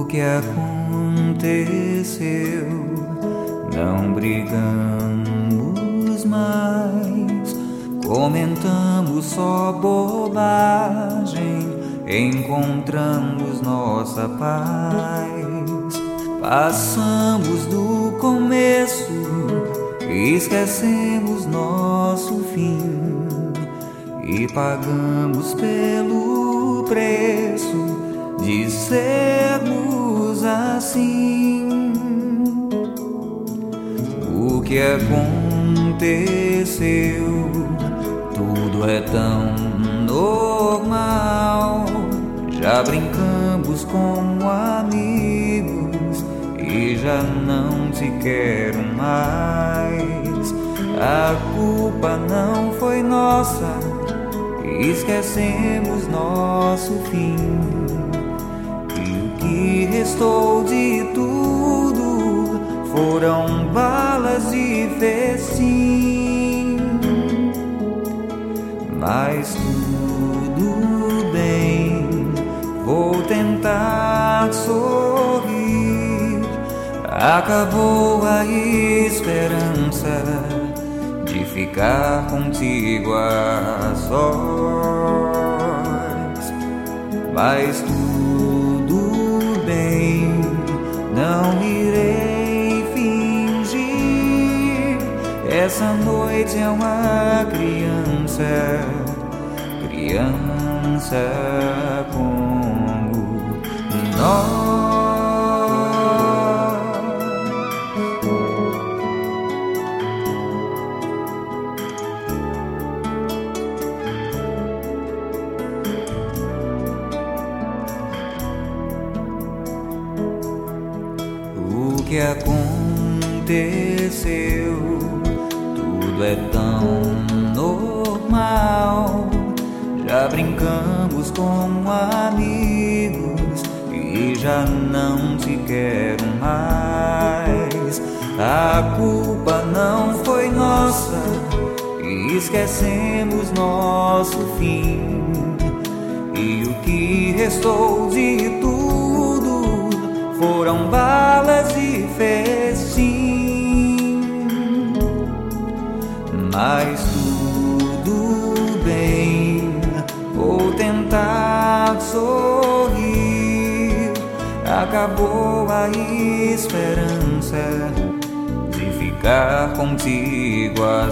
que aconteceu? Não brigamos mais, comentamos só bobagem, encontramos nossa paz. Passamos do começo, esquecemos nosso fim e pagamos pelo preço de sermos assim. O que aconteceu? Tudo é tão normal. Já brincamos com amigos e já não te quero mais. A culpa não foi nossa, esquecemos nosso fim. E o que restou de tudo foram balas de festim. Mas tudo bem, vou tentar sorrir. Acabou a esperança de ficar contigo a sós. Mas tudo bem, não irei fingir. Essa noite é uma criança, criança como nós. O que aconteceu? Tudo é tão normal. Já brincamos com amigos e já não te quero mais. A culpa não foi nossa, esquecemos nosso fim. E o que restou de tudo foram balas e festim. Mas tudo bem, vou tentar sorrir. Acabou a esperança de ficar contigo a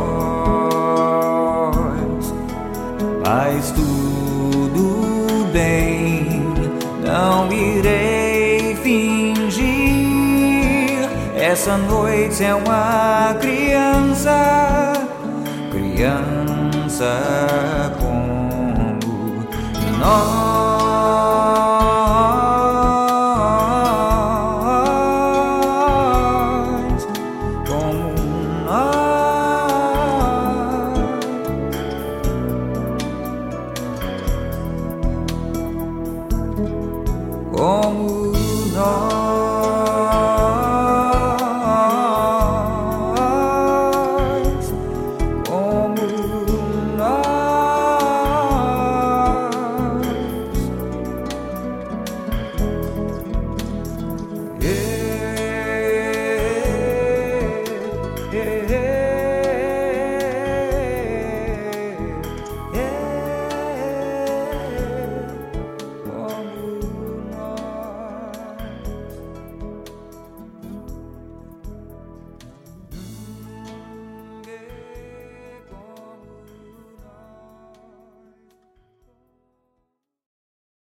sós. Mas tudo bem, não irei fingir. Essa noite é uma criança, criança como nós, como nós, como nós. Yeah, yeah, yeah.